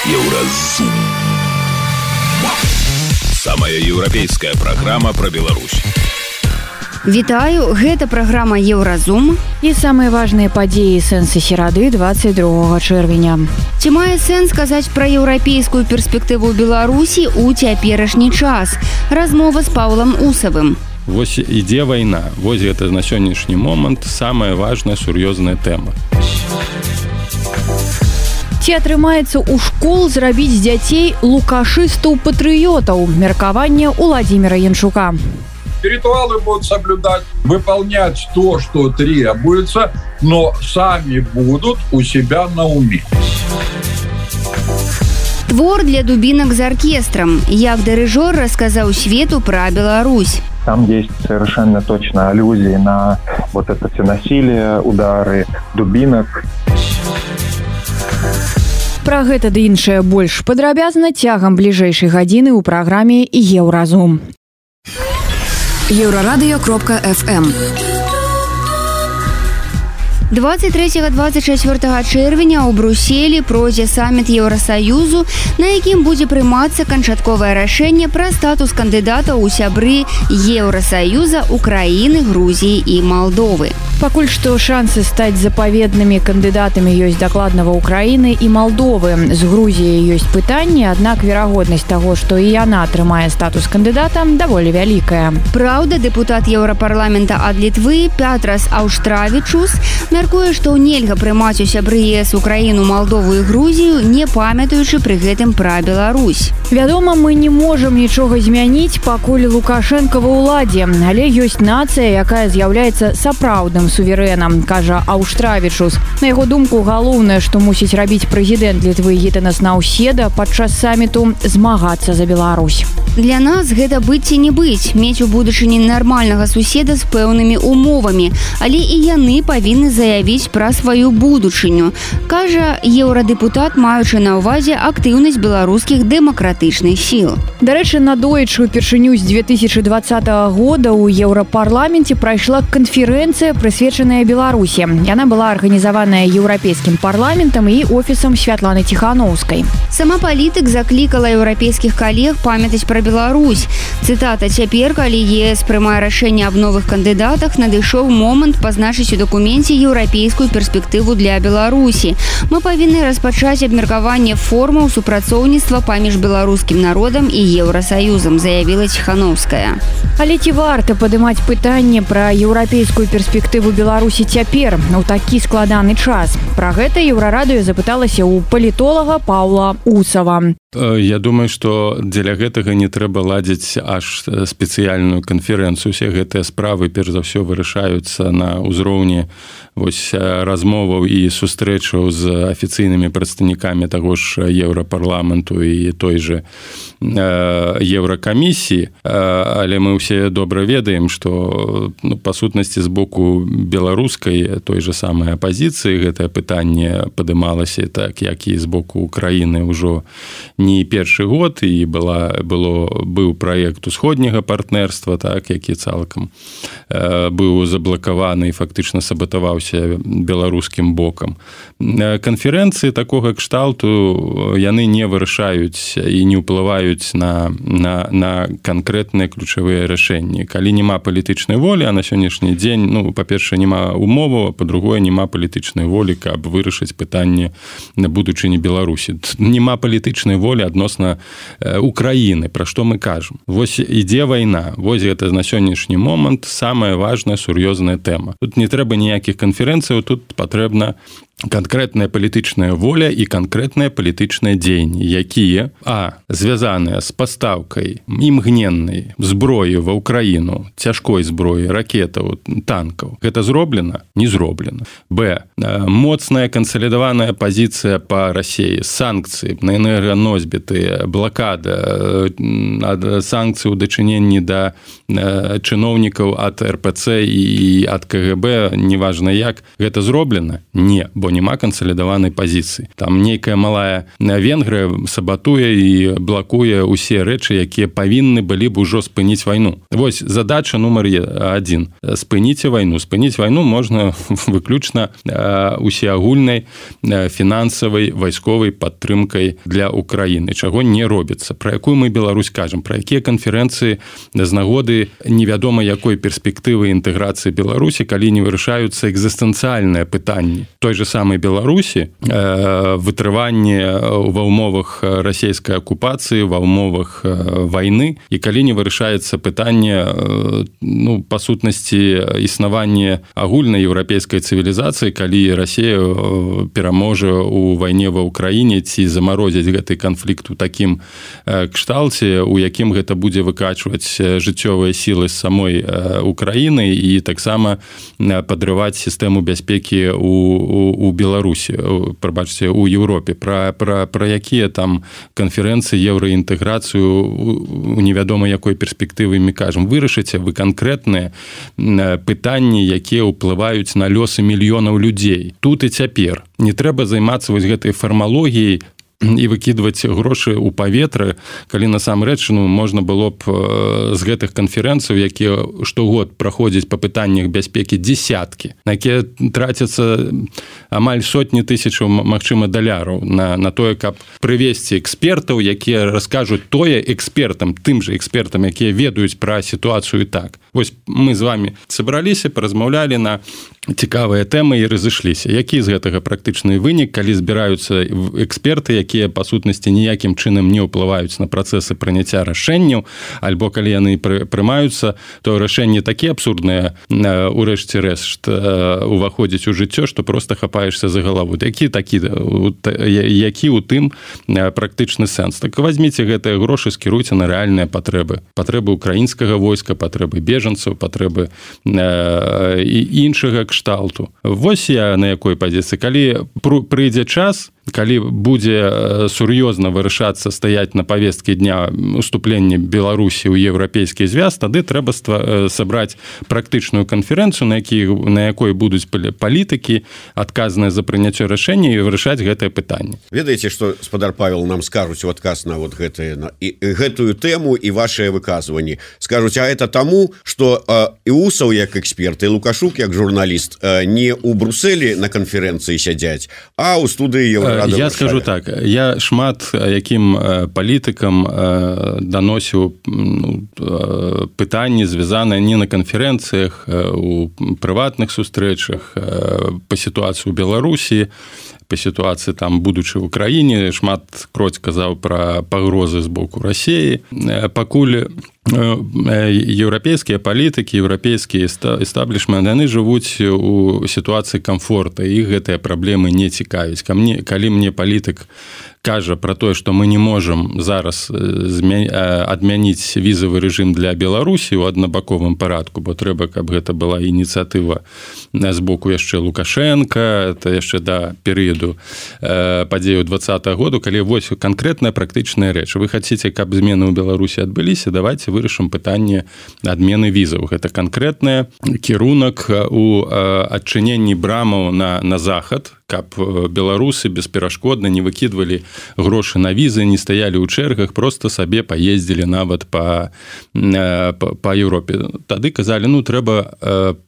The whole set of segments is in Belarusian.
Еўразум. Самая еўрапейская праграма пра Беларусь. Вітаю, гэта праграма Еўразум. І самыя важныя падзеі сэнсы серады 22 чэрвеня. Ці мае сэнс казаць пра еўрапейскую перспектыву Беларусі ў цяперашні час? Размова з Паўлам Усавым. Вось ідзе вайна. Вось гэта на сённяшні момант самая важная сур'ёзная тэма. Ці атрымаецца ў школ зрабіць з дзяцей лукашыстаў-патрыётаў? Меркаванне Уладзіміра Янчука. Ритуалы будут соблюдать, выполнять то, что требуется, но сами будут у себя на уме. Твор для дубинок з оркестром. Як дирижер рассказал свету про Беларусь. Там есть совершенно точно аллюзии на вот это всенасилие, удары дубинок. Пра гэта ды іншае больш падрабязна цягам бліжэйшай гадзіны ў праграме Еўразум. Еврорадио.фм 23-24 чэрвеня ў Брюсселі пройдзе саміт Еўрасаюзу, на якім будзе прымацца канчатковае рашэнне пра статус кандыдатаў у сябры Еўрасаюза Украіны, Грузіі і Малдовы. Пакуль што шансы стаць запаведнымі кандыдатамі ёсць дакладна ва Украіны і Малдовы. З Грузіяй ёсць пытанне, аднак верагоднасць таго, што і яна атрымае статус кандыдата, даволі вялікая. Праўда, дэпутат Еўрапарламента ад Літвы Пятрас Аўштравічус мяркуе, што нельга прымаць у сябры ЕС Украіну, Малдову і Грузію, не памятаючы пры гэтым пра Беларусь. Вядома, мы не можам нічога змяніць, пакуль Лукашенка ва ўладзе, але ёсць нацыя, якая з'яўляецца сапраўдным суверэнам, кажа Аўштравічус. На яго думку, галоўнае, што мусіць рабіць прэзідэнт Літвы Гітанас Наўседа падчас саміту, змагацца за Беларусь. Для нас гэта быць ці не быць, мець у будучыні нармальнага суседа з пэўнымі умовамі, але і яны павінны заявіць пра сваю будучыню, кажа еўрадэпутат, маючы на ўвазе актыўнасць беларускіх дэмакратычных сіл. Дарэчы, надоечы упершыню з 2020 года ў Еўрапарламенце прайшла канферэнцыя, прысвечаная Беларусі. Яна была арганізаваная Еўрапейскім парламентам і офісам Святланы Ціханаўскай. Сама палітык заклікала еўрапейскіх калег памятаць пра Беларусь. Цытата: «Цяпер, калі ЕС прымае рашэнне аб новых кандыдатах, надышоў момант пазначыць у дакуменце еўрапейскую перспектыву для Беларусі. Мы павінны распачаць абмеркаванне формаў супрацоўніцтва паміж беларускім народам і Еўрасаюзам», заявіла Ціханаўская. Але ці варта падымаць пытанне пра еўрапейскую перспектыву Беларусі цяпер, у такі складаны час? Пра гэта Еўрарадыё запыталася ў палітолага Паўла Усава. Я думаю, што дзеля гэтага не трэба ладзіць аж спецыяльную канферэнцыю. Усе гэтыя справы перш за ўсё вырашаюцца на ўзроўні размоваў і сустрэчаў з афіцыйнымі прадстаўнікамі таго ж Еўрапарламенту і той же Еўракамісіі. Але мы ўсе добра ведаем, што па сутнасці з боку беларускай той же самай апазіцыі гэтае пытанне падымалася, так як і з боку Украіны ўжо не першы год, і быў праект усходняга партнерства, так, які цалкам быў заблакаваны і фактычна сабатаваўся беларускім бокам. Канферэнцыі такога кшталту яны не вырашаюць і не ўплываюць на канкрэтныя ключавыя рашэнні. Калі няма палітычнай волі, а на сённяшні дзень, па-першае, няма умоваў, а па-другое, няма палітычнай волі, каб вырашыць пытанне на будучыні Беларусі. Няма палітычнай волі адносна Украіны, пра што мы кажам. Вось ідзе вайна. Вось гэта на сённяшні момант самая важная сур'ёзная тэма. Тут не трэба ніякіх канферэнцыяў, тут патрэбна канкрэтная палітычная воля і канкрэтныя палітычныя дзеянні, якія звязаныя з пастаўкай імгненнай зброі ва ўкраіну, цяжкой зброі, ракетаў, танкаў. Гэта зроблена? Не зроблена. Моцная кансалідаваная пазіцыя па Расіі, санкцыі на энерганосьбіты, блакада, санкцыі ў дачыненні да чыноўнікаў ад РПЦ і ад КГБ, неважна як. Гэта зроблена? Не. бо няма кансалідаванай пазіцыі. Там нейкая малая Венгрыя сабатуе і блакуе ўсе рэчы, якія павінны былі б ужо спыніць вайну. Вось задача нумар 1. Спыніце вайну. Спыніць вайну можна выключна усеагульнай фінансавай вайсковай падтрымкай для Украіны, чаго не робіцца. Пра якую мы Беларусь кажам, пра якія канферэнцыі з нагоды невядома якой перспектывы інтэграцыі Беларусі, калі не вырашаюцца экзістэнцыяльныя пытанні той же самай Беларусі, вытрыванне ва ўмовах расійскай акупацыі, ва ўмовах вайны, і калі не вырашаецца пытанне па сутнасці існавання агульнай еўрапейскай цывілізацыі, калі Расія пераможа ў вайне ва Ўкраіне ці замарозіць гэты канфлікт у такім кшталце, у якім гэта будзе выкачваць жыццёвыя сілы з самой Украіны і таксама падрываць сістэму бяспекі у Беларусі, прабачце, у Еўропе. Пра якія там канферэнцыі, еўраінтэграцыю у невядома якой перспектывы мы кажам. Вырашыце вы канкрэтныя пытанні, якія ўплываюць на лёсы мільёнаў людзей. Тут і цяпер. Не трэба займацца вось гэтай фармалогіяй і выкідваць грошы ў паветры, калі насамрэч можна было б з гэтых канферэнцый, якія штогод праходзяць па пытаннях бяспекі дзесяткі, на якія трацяцца амаль сотні тысячаў, магчыма, даляраў на тое, каб прывесці экспертаў, якія раскажуць тое экспертам, тым жа экспертам, якія ведаюць пра сітуацыю так. Вось мы з вами сабраліся, паразмаўлялі на цікавыя тэмы і разышліся. Які з гэтага практычны вынік, калі збіраюцца эксперты, якія па сутнасці ніякім чынам не ўплываюць на працэсы прыняцця рашэнняў, альбо калі яны прымаюцца, то рашэнні такія абсурдныя урэшце рэшт уваходзяць у жыццё, што проста хапаешся за галаву. Які ў тым практычны сэнс? Так вазьміце гэтыя грошы, скіруйце на рэальныя патрэбы. Патрэбы украінскага войска, патрэбы бежанцаў, патрэбы і іншага кшталту. Вось я на якой пазіцыі. Калі прыйдзе час, калі будзе сур'ёзна вырашацца стаяць на павесткі дня уступлення Беларусі ў еўрапейскі звяз, тады трэба сабраць практычную канферэнцыю, на якой будуць палітыкі, адказныя за прыняццё рашэння і вырашаць гэтае пытанне. Ведаеце, што спадар Павел нам скажуць у адказ на гэтую тэму і вашыя выказванні. Скажуць, а это таму, што Іусаў як эксперт і Лукашук як журналіст не ў Брусэлі на канферэнцыі сядзяць, а ў студыі Еўрапейскай. Я скажу так, я шмат якім палітыкам даносіў пытанні, звязаныя не на канферэнцыях, у прыватных сустрэчах па сітуацыі ў Беларусі, па сітуацыі там будучы ў Украіне, шмат кроць казаў пра пагрозы з боку Расіі. Пакуль еўрапейскія палітыкі, еўрапейскія эстаблішменты, яны жывуць у сітуацыі камфорта, іх гэтыя праблемы не цікавяць. Калі мне палітык кажа пра тое, што мы не можам зараз адмяніць візавы рэжым для Беларусі ў аднабаковым парадку, бо трэба, каб гэта была ініцыятыва з боку яшчэ Лукашенка, это яшчэ да перыяду падзею 20-го году, калі вось канкрэтная практычная рэч. Вы хацеце, каб змены ў Беларусі адбыліся, давайте вырашым пытанне адмены візаў. Гэта канкрэтны кірунак у адчыненні брамаў на захад, каб беларусы бесперашкодна не выкідвалі грошы на візы, не стаялі ў чэргах, просто сабе паездзілі нават па Еўропе. Тады казалі, трэба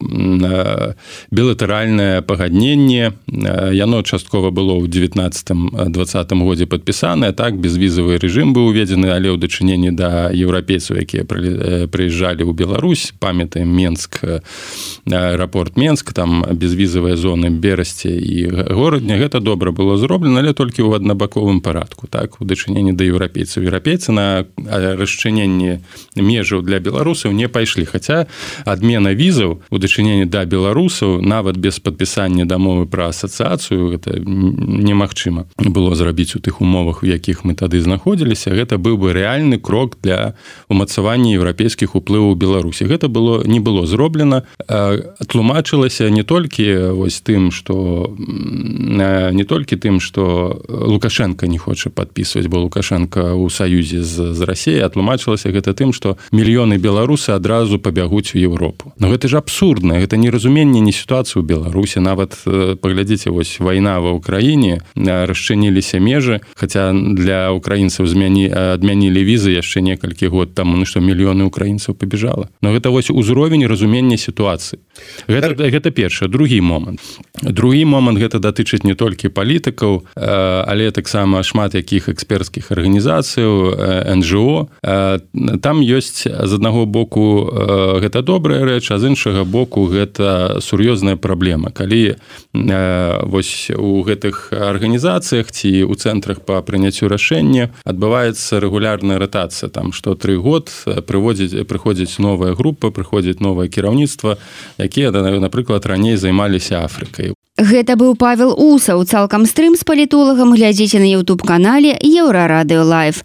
білатэральнае пагадненне. Яно часткова было ў 19-20 годзе падпісанае, так, безвізавы рэжым быў уведзены, але ў дачыненні да еўрапейцаў, якія прыязджалі ў Беларусь, памятаем Менск, аэрапорт Менск, там безвізавыя зоны Берасці і горадня, гэта добра было зроблена, але толькі ў аднабаковым парадку, так, у дачыненні да еўрапейцаў. Еўрапейцы на расчыненне межаў для беларусаў не пайшлі, хаця адмена візаў у дачыненні да беларусаў, нават без падпісання дамовы пра асацыяцыю, гэта немагчыма было зрабіць у тых умовах, у якіх мы тады знаходзіліся. Гэта быў бы рэальны крок для умацавання еўрапейскіх уплываў у Беларусі. Гэта не было зроблена. Тлумачылася не толькі вось тым, што не толькі тым, што Лукашенко не хоча падпісваць, бо Лукашенко ў саюзе з Расіяй, а тлумачылася гэта тым, што мільёны беларусы адразу пабягуць у Еўропу. Но гэта ж абсурдна, гэта неразуменне не сітуацыі ў Беларусі. Нават паглядзіце, вось вайна ва ўкраіне, расчыніліся межы, хаця для украінцаў адмянілі візы яшчэ некалькі год таму, што мільёны украінцаў пабежала. Но гэта вось узровень разумення сітуацыі. Гэта першы. Другі момант. Другі момант гэта датычыць не толькі палітыкаў, але таксама шмат якіх экспертскіх арганізацыяў, НЖО. Там ёсць з аднаго боку гэта добрая рэч, а з іншага боку гэта сур'ёзная праблема. Калі вось у гэтых арганізацыях ці ў цэнтрах па прыняццю рашэння адбываецца рэгулярная ратацыя, там што 3 год прыходзіць новая група, прыходзіць новае кіраўніцтва, якія, напрыклад, раней займаліся Афрыкай. Гэта быў Павел Усаў, цалкам стрым з палітолагам глядзіце на YouTube-канале Еўрарадыё Лайв.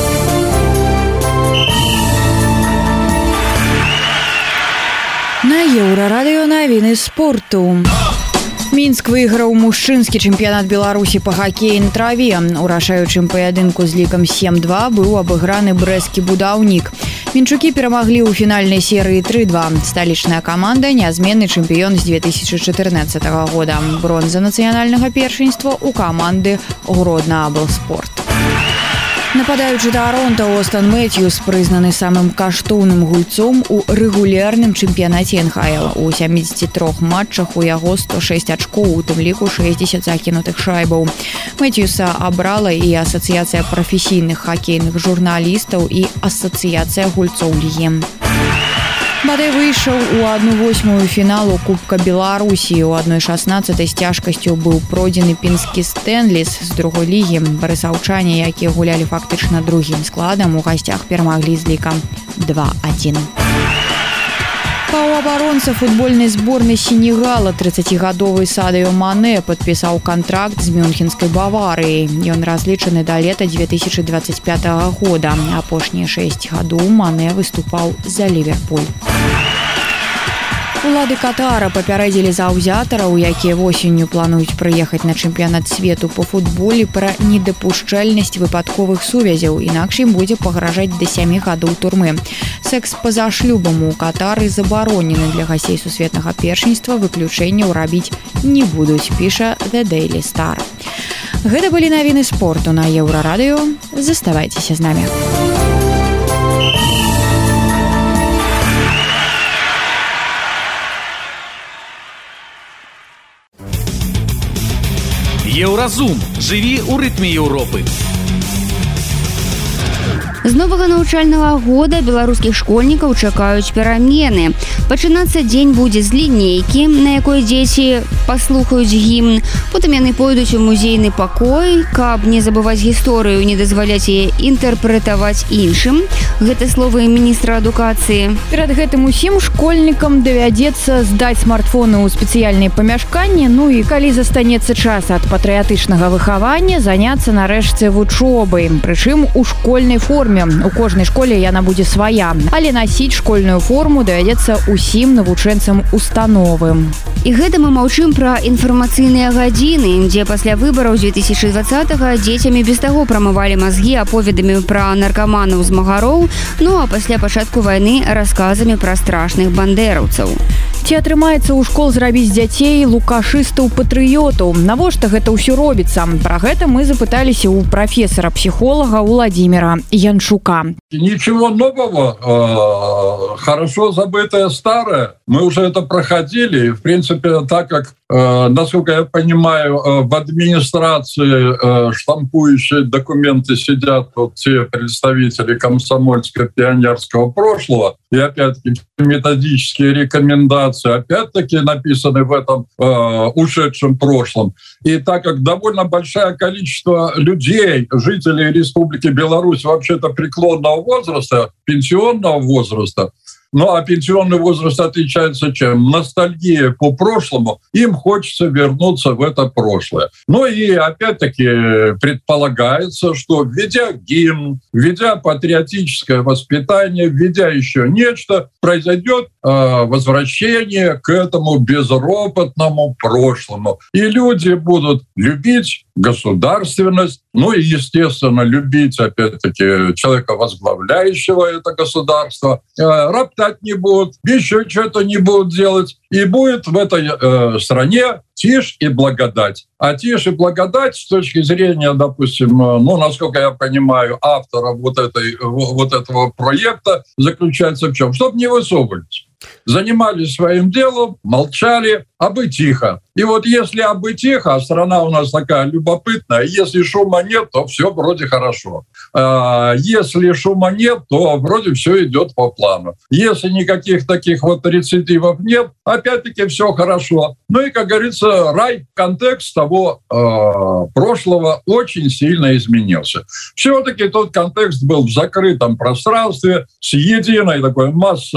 На Еўрарадыё навіны спорту. Мінск выйграў мужчынскі чэмпіянат Беларусі па хакеі на траве. У рашаючым паядынку з лікам 7-2 быў абыграны брэсцкі будаўнік. Мінчукі перамаглі ў фінальнай серыі 3-2. Сталічная каманда нязменны чэмпіён з 2014 года. Бронза нацыянальнага першынства ў каманды Гродна Аблспорт. Нападаючы Таронта Остан Мэтьюс прызнаны самым каштоўным гульцом у рэгулярным чэмпіянаце НХЛ. У 73 матчах у яго 106 ачкоў, у тым ліку 60 закінутых шайбаў. Мэтьюса абрала і Асацыяцыя прафесійных хакейных журналістаў і Асацыяцыя гульцоў лігі. Бадай выйшаў у 1/8 фіналу Кубка Беларусі. У 1/16 з цяжкасцю быў пройдзены пінскі Стэнліс з другой лігі. Барысаўчане, якія гулялі фактычна другім складам, у гасцях перамаглі з лікам 2-1. Паўабаронца футбольнай зборнай Сенегала 30гадовы Садыё Мане падпісаў кантракт з мюнхенскай Баварыяй. Ён разлічаны да лета 2025 года. Апошнія 6 гадоў Мане выступаў за Ліверпуль. Улады Катара папярэдзілі заўзятараў, якія восенню плануюць прыехаць на чэмпіянат свету па футболе, пра недапушчальнасць выпадковых сувязяў, інакш ім будзе пагражаць да 7 гадоў турмы. Секс па-за шлюбам у Катары забаронены, для гасцей сусветнага першынства выключэнняў рабіць не будуць, піша The Daily Star. Гэта былі навіны спорту на Еўрарадыё. Заставайцеся з намі. Еўразум. Жыві ў рытме Еўропы. З новага навучальнага года беларускіх школьнікаў чакаюць перамены. Пачынацца дзень будзе з лінейкі, на якой дзеці паслухаюць гімн. Потым яны пойдуць у музейны пакой, каб не забываць гісторыю, не дазваляць яе інтэрпрэтаваць іншым. Гэта словы міністра адукацыі. Перад гэтым усім школьнікам давядзецца здаць смартфоны ў спецыяльныя памяшканні, ну і калі застанецца час ад патрыятычнага выхавання, заняцца нарэшце вучобай, прычым у школьнай форме. У кожнай школе яна будзе свая, але насіць школьную форму давядзецца усім навучэнцам установы. І гэта мы маўчым пра інфармацыйныя гадзіны, дзе пасля выбараў 2020-го дзецямі без таго прамывалі мазгі аповедамі пра наркаманаў з магароў, ну а пасля пачатку вайны расказамі пра страшных бандераўцаў. Ці атрымаецца ў школ зрабіць дзяцей лукашыстаў-патрыётаў? Навошта гэта ўсё робіцца? Пра гэта мы запыталіся ў прафесара-псіхолага Владимира Янчука. Ничего нового, хорошо забытое старое. Мы уже это проходили. В принципе, так как, насколько я понимаю, в администрации штампующие документы сидят вот те представители комсомольско-пионерского прошлого, и опять-таки методические рекомендации опять-таки написаны в этом ушедшем прошлом. И так как довольно большое количество людей, жителей Республики Беларусь, вообще-то преклонного возраста, пенсионного возраста, ну а пенсионный возраст отличается чем? Ностальгия по прошлому, им хочется вернуться в это прошлое. Ну и опять-таки предполагается, что введя гимн, введя патриотическое воспитание, введя еще нечто, произойдет возвращение к этому безропотному прошлому. И люди будут любить государственность, ну и, естественно, любить, опять-таки, человека, возглавляющего это государство, роптать не будут, еще что-то не будут делать, и будет в этой стране тишь и благодать. А тишь и благодать с точки зрения, допустим, ну, насколько я понимаю, автора вот этого проекта заключается в чем? Чтобы не высовывались. Занимались своим делом, молчали, а бы тихо. И вот если а бы тихо, а страна у нас такая любопытная, если шума нет, то все вроде хорошо. Если шума нет, то вроде все идет по плану. Если никаких таких вот рецидивов нет, опять-таки все хорошо. Ну и, как говорится, контекст того прошлого очень сильно изменился. Все-таки тот контекст был в закрытом пространстве с единой такой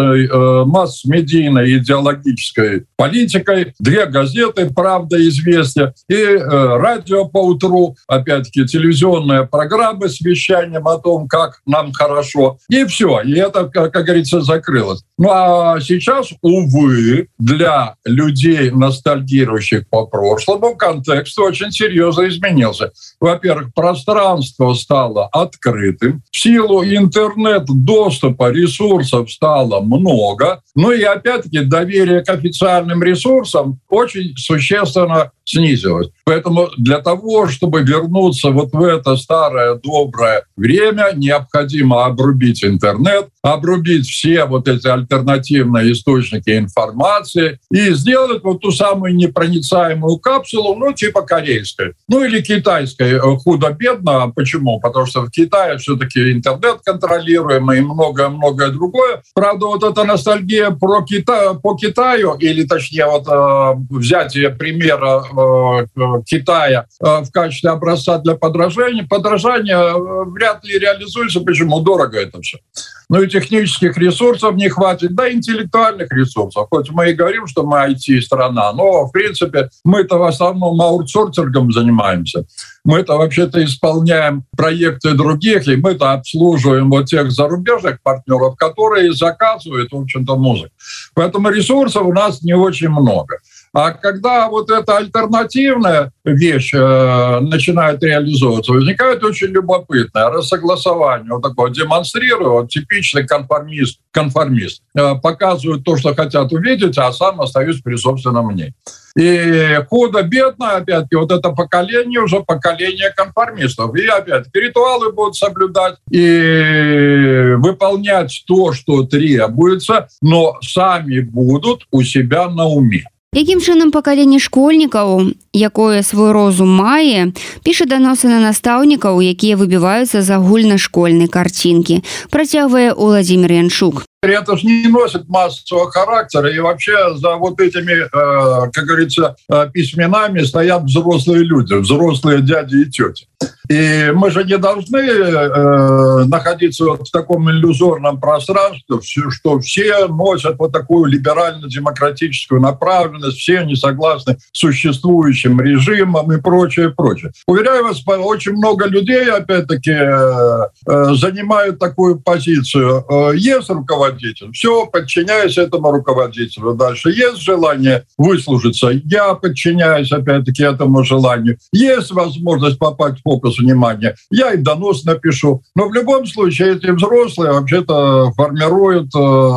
масс-медийной идеологической политикой, 2 газеты «Правда», «Известия» и радио по утру, опять-таки телевизионная программа с вещанием о том, как нам хорошо. И все. И это, как говорится, закрылось. Ну а сейчас, увы, для людей, ностальгирующих по прошлому, контекст очень серьезно изменился. Во-первых, пространство стало открытым. В силу интернет-доступа ресурсов стало много. Ну и опять-таки доверие к официальным ресурсам очень существенно снизилось. Поэтому для того, чтобы вернуться вот в это старое доброе время, необходимо обрубить интернет, обрубить все вот эти альтернативные источники информации и сделать вот ту самую непроницаемую капсулу, ну, типа корейской, ну, или китайской, худо-бедно. Почему? Потому что в Китае все-таки интернет контролируемый и многое-многое другое. Правда, вот эта ностальгия по Китаю, или точнее вот взятие примера Китая в качестве образца для подражания вряд ли реализуется. Почему? Дорого это все. Ну и технических ресурсов не хватит, да и интеллектуальных ресурсов. Хоть мы и говорим, что мы IT-страна, но, в принципе, мы-то в основном аутсорсингом занимаемся. Мы-то вообще-то исполняем проекты других, и мы-то обслуживаем вот тех зарубежных партнеров, которые заказывают, в общем-то, музыку. Поэтому ресурсов у нас не очень много. А когда вот эта альтернативная вещь начинает реализовываться, возникает очень любопытное рассогласование. Вот такое демонстрирую, вот типичный конформист. Показывают то, что хотят увидеть, а сам остаюсь при собственном мнении. И худо-бедно, опять-таки, вот это поколение уже поколение конформистов. И опять-таки ритуалы будут соблюдать и выполнять то, что требуется, но сами будут у себя на уме. Якім чынам пакаленне школьнікаў, якое свой розум мае, піша даносы на настаўнікаў, якія выбіваюцца з агульнашкольнай карцінкі, працягвае Владимир Янчук. Это же не носит массового характера, и вообще за вот этими, как говорится, письменами стоят взрослые люди, взрослые дяди и тети. И мы же не должны находиться вот в таком иллюзорном пространстве, что все носят вот такую либерально-демократическую направленность, все не согласны с существующим режимом и прочее, прочее. Уверяю вас, очень много людей, опять-таки, занимают такую позицию. Есть руководитель, все, подчиняюсь этому руководителю. Дальше есть желание выслужиться, я подчиняюсь, опять-таки, этому желанию. Есть возможность попасть в фокус внимания, я и донос напишу. Но в любом случае эти взрослые вообще-то формируют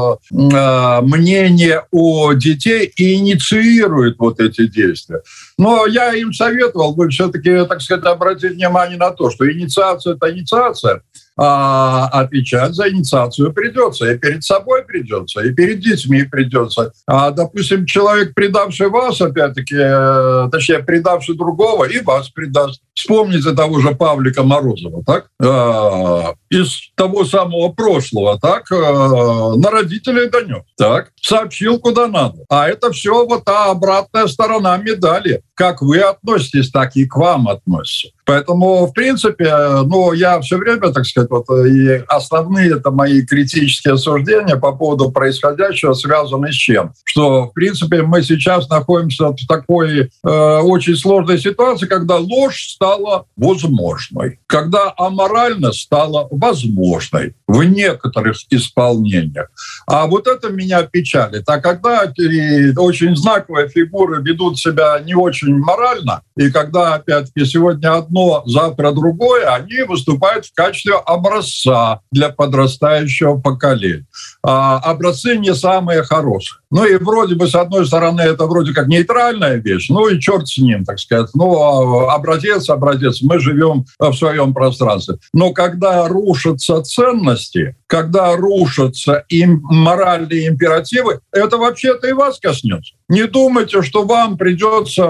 мнение о детей и инициируют вот эти действия. Но я им советовал бы все-таки, так сказать, обратить внимание на то, что инициация – это инициация, а отвечать за инициацию придется. И перед собой придется, и перед детьми придется. А, допустим, человек, предавший вас, опять-таки, точнее, предавший другого, и вас предаст. Вспомните того же Павлика Морозова, так? Из того самого прошлого, так? На родителей донес, так? Сообщил, куда надо. А это все вот та обратная сторона медали. Как вы относитесь, так и к вам относятся. Поэтому, в принципе, ну, я все время, так сказать, вот, и основные это мои критические суждения по поводу происходящего связаны с чем? Что, в принципе, мы сейчас находимся в такой очень сложной ситуации, когда ложь стала возможной, когда аморальность стала возможной в некоторых исполнениях. А вот это меня печалит. А когда очень знаковые фигуры ведут себя не очень морально, и когда, опять-таки, сегодня одно, завтра другое, они выступают в качестве образца для подрастающего поколения. А образцы не самые хорошие. Ну и вроде бы, с одной стороны, это вроде как нейтральная вещь, ну и черт с ним, так сказать. Ну, образец, мы живем в своем пространстве. Но когда рушатся ценности, когда рушатся моральные императивы, это вообще-то и вас коснется. Не думайте, что вам придется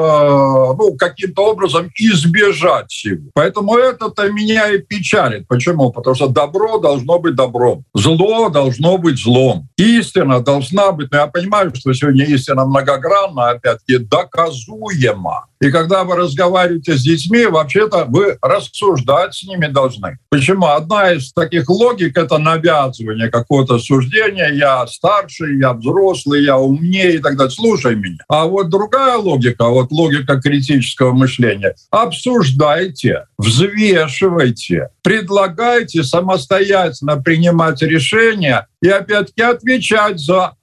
каким-то образом избежать всего. Поэтому это-то меня и печалит. Почему? Потому что добро должно быть добром, зло должно быть злом. Истина должна быть, я понимаю, что сегодня истина многогранна, опять-таки, доказуема. И когда вы разговариваете с детьми, вообще-то вы рассуждать с ними должны. Почему? Одна из таких логик – это навязывание какого-то суждения. Я старший, я взрослый, я умнее и так далее. Слушай меня. А вот другая логика, логика критического мышления. Обсуждайте, взвешивайте, предлагайте самостоятельно принимать решения и опять-таки отвечать за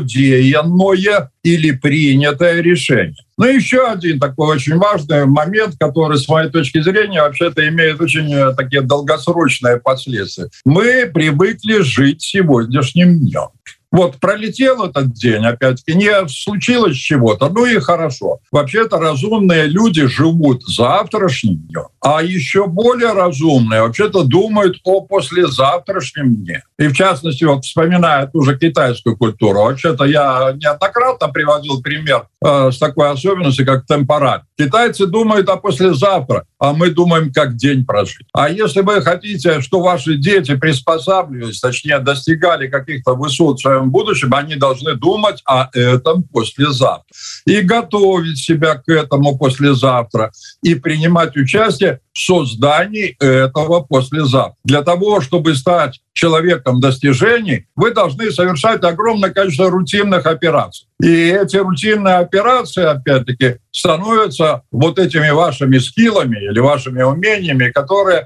содеянное или принятое решение. Но еще один такой очень важный момент, который, с моей точки зрения, вообще-то имеет очень такие долгосрочные последствия. Мы привыкли жить сегодняшним днем. Вот пролетел этот день, опять-таки, не случилось чего-то, ну и хорошо. Вообще-то разумные люди живут завтрашним днем, а еще более разумные вообще-то думают о послезавтрашнем дне. И в частности, вспоминая ту же китайскую культуру, вообще-то я неоднократно приводил пример с такой особенностью, как темпораль. Китайцы думают о послезавтра, а мы думаем, как день прожить. А если вы хотите, что ваши дети приспосабливались, точнее, достигали каких-то высот в своем будущем, они должны думать о этом послезавтра. И готовить себя к этому послезавтра. И принимать участие в создании этого послезавтра. Для того, чтобы стать человеком достижений, вы должны совершать огромное количество рутинных операций. И эти рутинные операции, опять-таки, становятся вот этими вашими скиллами или вашими умениями, которые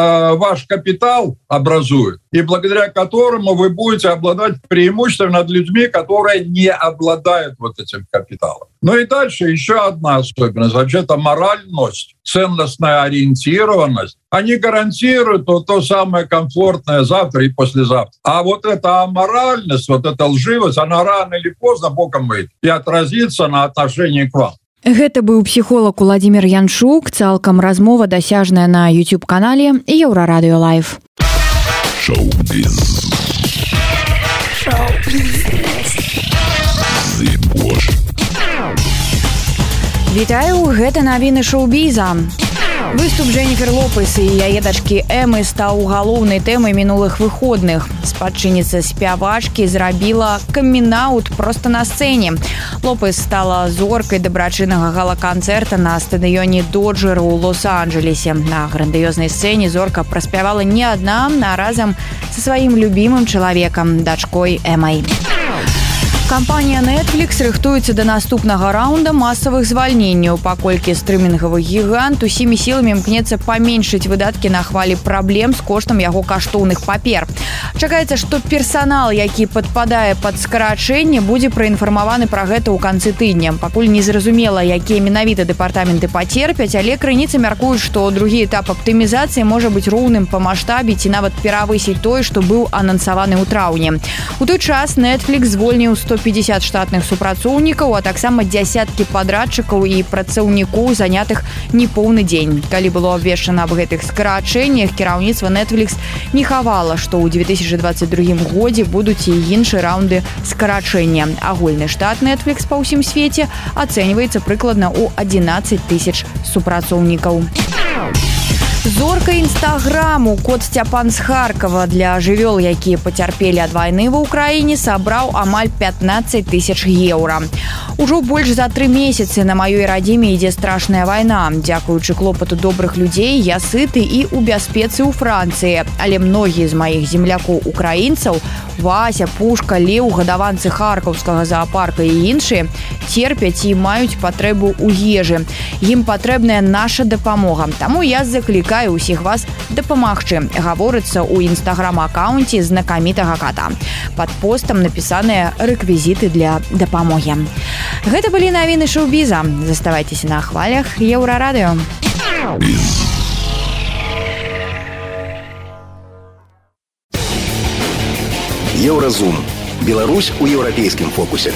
ваш капитал образуют, и благодаря которому вы будете обладать преимуществом над людьми, которые не обладают вот этим капиталом. Ну и дальше еще одна особенность. Вообще-то моральность, ценностная ориентированность, они гарантируют то самое комфортное завтра и послезавтра. А вот эта аморальность, вот эта лживость, она рано или поздно боком выйдет и отразится на отношении к вам. Гэта быў псіхолог Уладзімір Янчук, цалкам размова дасяжная на YouTube-канале Еўрарадыё Лайв. Шоу-біз. Вітаю, гэта навіны шоу-біза. Выступ Дженнифер Лопес і яе дачкі Эмы стаў галоўнай тэмай мінулых выходных. Спадчынніца спявачкі зрабіла камін-аут проста на сцэне. Лопес стала зоркай дабрачыннага гала-канцэрта на стадыёне Доджер у Лос-Анджелесе. На грандыёзнай сцэне зорка праспявала не адна, а разам са сваім любімым чалавекам, дачкой Эмай. Кампанія Netflix рыхтуецца да наступнага раунда масавых звальненняў, паколькі стрымінгавы гігант усімі сіламі імкнецца паменшыць выдаткі на хвалі праблем з коштам яго каштоўных папер. Чакаецца, што персанал, які падпадае пад скарачэнне, будзе праінфармаваны пра гэта ў канцы тыдня. Пакуль незразумела, якія менавіта дэпартаменты пацерпяць, але крыніцы мяркуюць, што другі этап аптымізацыі можа быць роўным па маштабе ці нават перавысіць той, што быў анансаваны ў траўні. У той час Netflix звольніў 150 штатных супрацоўнікаў, а таксама дзясяткі падрадчыкаў і працаўнікоў, занятых непоўны дзень. Калі было абвешчана аб гэтых скарачэннях, кіраўніцтва Netflix не хавала, што ў 2022 годзе будуць і іншыя раунды скарачэння. Агульны штат Netflix па ўсім свеце ацэньваецца прыкладна ў 11 000 супрацоўнікаў. Зорка інстаграму кот Сцяпан з Харкова для жывёл, якія пацярпелі ад вайны ва ўкраіне, сабраў амаль 15 тысяч еўра. Ужо больш за 3 месяцы на маёй радзіме ідзе страшная вайна. Дзякуючы клопату добрых людзей я сыты і ў бяспецы ў Францыі. Але многія з маіх землякоў украінцаў, Вася, Пушка, Леў, гадаванцы харкаўскага заапарка і іншыя, церпяць і маюць патрэбу ў ежы. Ім патрэбная наша дапамога. Таму я заклікаю ўсіх вас дапамагчы, гаворыцца ў інстаграм-акаунце знакамітага кота. Пад постам напісаныя рэквізіты для дапамогі. Гэта былі навіны шоу-біза. Заставайцеся на хвалях Еўрарадыё. Еўразум. Беларусь у еўрапейскім фокусе.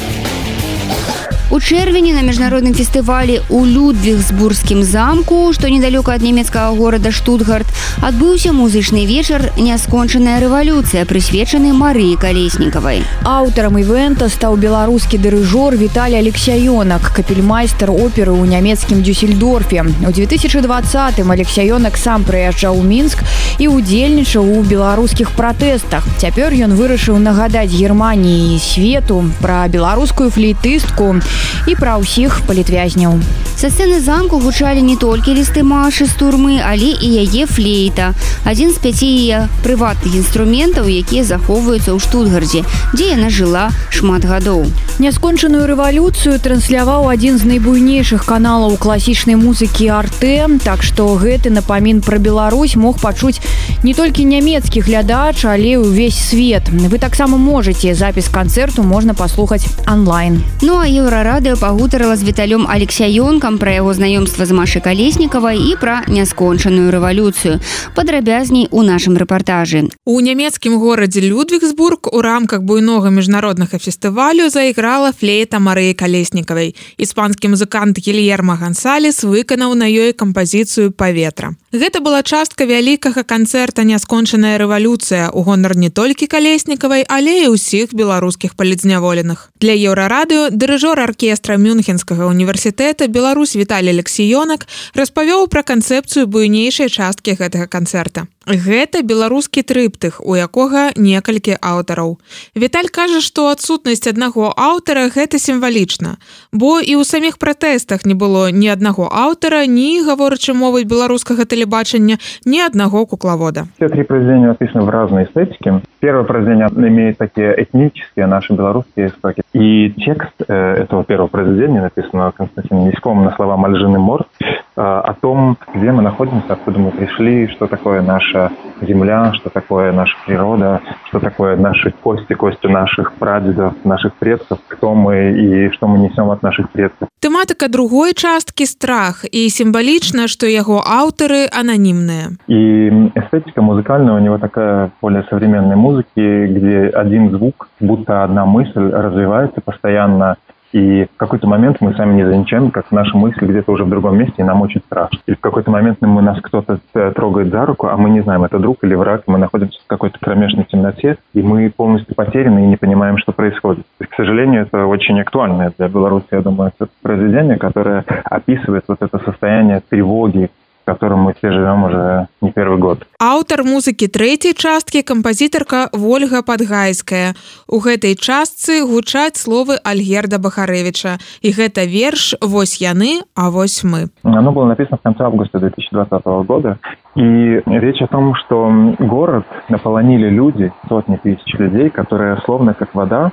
У чэрвені на міжнародным фестывалі ў Людвігсбургскім замку, што недалёка ад нямецкага горада Штутгарт, адбыўся музычны вечар «Няскончаная рэвалюцыя», прысвечаны Марыі Калеснікавай. Аўтарам івэнта стаў беларускі дырыжор Віталій Алексяёнак, капельмайстар оперы ў нямецкім Дюссельдорфе. У 2020-м Алексяёнак сам прыязджаў у Мінск і удзельнічаў у беларускіх пратэстах. Цяпер ён вырашыў нагадаць Германіі і свету пра беларускую флейтыстку і пра ўсіх палітвязняў. Са сцэны замку гучалі не толькі лісты Машы з турмы, але і яе флейта. Адзін з 5 яе прыватных інструментаў, якія захоўваюцца ў Штутгарце, дзе яна жыла шмат гадоў. Няскончаную рэвалюцыю трансляваў адзін з найбуйнейшых каналаў класічнай музыкі «Арте», так што гэты напамін пра Беларусь мог пачуць не толькі нямецкі глядач, але і ўвесь свет. Вы таксама можаце. Запіс канцэрту можна паслухаць онлайн. Ну а Еўрарадыё пагутарыла з Віталём Алексяёнкам пра яго знаёмства з Машай Калеснікавай і пра няскончаную рэвалюцыю. Падрабязней у нашым рэпартажы. У нямецкім горадзе Людвігсбург у рамках буйнога міжнароднага фестывалю зайграла флейта Марыі Калеснікавай. Іспанскі музыкант Гільермо Гансалес выканаў на ёй кампазіцыю «Паветра». Гэта была частка вялікага канцэрта «Няскончаная рэвалюцыя» у гонар не толькі Калеснікавай, але і ўсіх беларускіх палітзняволеных. Для Еўрарадыё дырыжор аркестра Мюнхенскага універсітэта Беларусь Віталій Алексяёнак распавёў пра канцэпцыю буйнейшай часткі гэтага канцэрта. Гэта беларускі трыптых, у якога некалькі аўтараў. Віталь кажа, што адсутнасць аднаго аўтара гэта сімвалічна, бо і ў саміх пратэстах не было ні аднаго аўтара, ні, гаворачы мовай беларускага тэлебачання, ни одного кукловода. Все 3 произведения написаны в разной эстетике. Первое произведение имеет такие этнические, наши белорусские истоки. И текст этого первого произведения, написанного Константином Яськовым на слова Мальжины Морт, о том, где мы находимся, откуда мы пришли, что такое наша земля, что такое наша природа, что такое наши кости наших прадедов, наших предков, кто мы и что мы несем от наших предков. Тематика другой частки – страх, и символично, что его авторы анонимные. И эстетика музыкальная у него такая более современной музыки, где один звук, будто одна мысль развивается постоянно, и в какой-то момент мы сами не замечаем, как наши мысли где-то уже в другом месте, и нам очень страшно. И в какой-то момент нас кто-то трогает за руку, а мы не знаем, это друг или враг, мы находимся в какой-то кромешной темноте, и мы полностью потеряны и не понимаем, что происходит. И, к сожалению, это очень актуальное для Беларуси, я думаю, это произведение, которое описывает вот это состояние тревоги, в котором мы все живем уже не первый год. Аўтар музыкі трэцяй часткі кампазітарка Вольга Падгайская. У гэтай частцы гучаць словы Альгерда Бахарэвіча. І гэта верш «Вось яны, а вось мы». Оно было написано в конце августа 2020 года. И речь о том, что город наполонили люди, сотни тысяч людей, которые словно как вода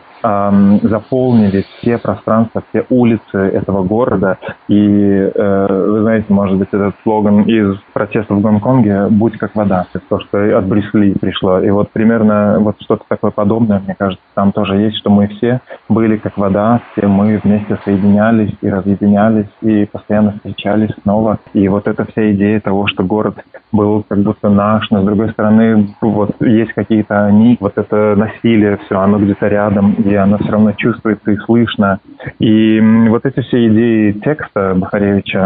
заполнили все пространства, все улицы этого города. И вы знаете, может быть, этот слоган из протестов в Гонконге «Будь как вода». Это то, что от Брюс Ли пришло. И вот примерно вот что-то такое подобное, мне кажется, там тоже есть, что мы все были как вода, все мы вместе соединялись и разъединялись, и постоянно встречались снова. И вот эта вся идея того, что город был как будто наш, но с другой стороны вот есть какие-то они, вот это насилие, все, оно где-то рядом, и оно все равно чувствуется и слышно. И вот эти все идеи текста Бахаревича,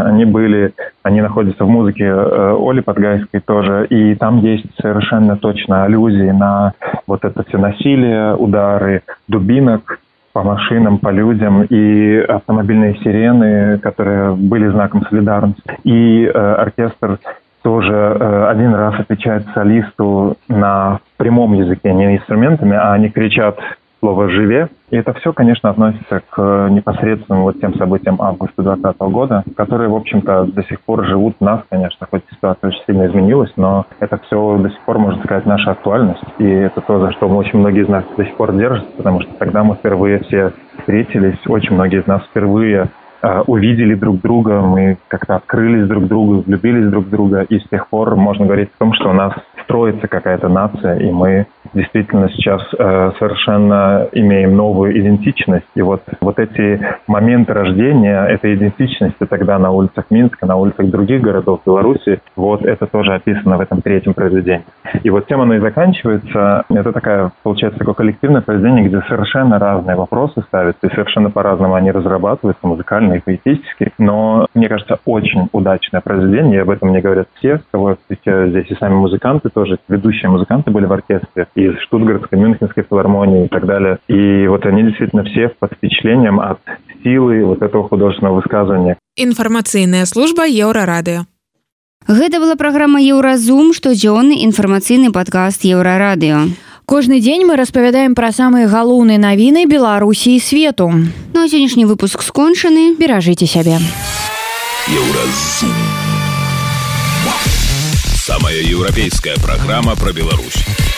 они находятся в музыке Оли Подгайской тоже, и там есть совершенно точно аллюзии на вот это все насилие, удары дубинок по машинам, по людям, и автомобильные сирены, которые были знаком солидарности, и оркестр тоже один раз отвечают солисту на прямом языке, не инструментами, а они кричат слово «живе». И это все, конечно, относится к непосредственным вот тем событиям августа 2020 года, которые, в общем-то, до сих пор живут в нас, конечно, хоть ситуация очень сильно изменилась, но это все до сих пор, можно сказать, наша актуальность. И это то, за что очень многие из нас до сих пор держатся, потому что тогда мы впервые все встретились, очень многие из нас впервые увидели друг друга, мы как-то открылись друг другу, влюбились друг в друга, и с тех пор можно говорить о том, что у нас строится какая-то нация, и мы действительно сейчас совершенно имеем новую идентичность. И вот эти моменты рождения этой идентичности тогда на улицах Минска, на улицах других городов Беларуси, вот это тоже описано в этом третьем произведении. И вот тем оно и заканчивается. Это такая, получается, такое коллективное произведение, где совершенно разные вопросы ставятся, и совершенно по-разному они разрабатываются, музыкально и поэтически. Но, мне кажется, очень удачное произведение, и об этом мне говорят все, кого я встречаю здесь, и сами музыканты тоже, ведущие музыканты были в оркестре, из Штутгартской, Мюнхенской филармонии и так далее. И вот они действительно все под впечатлением от силы вот этого художественного высказывания. Информационная служба Еўрарадыё. Гэта была праграма «Еўразум», штодзённы інфармацыйны падкаст «Еўрарадыё». Кожны дзень мы распавядаем пра самыя галоўныя навіны Беларусі і свету. Ну а сённяшні выпуск скончаны. Беражыце сябе. Еўразум. Самая европейская программа про Беларусь.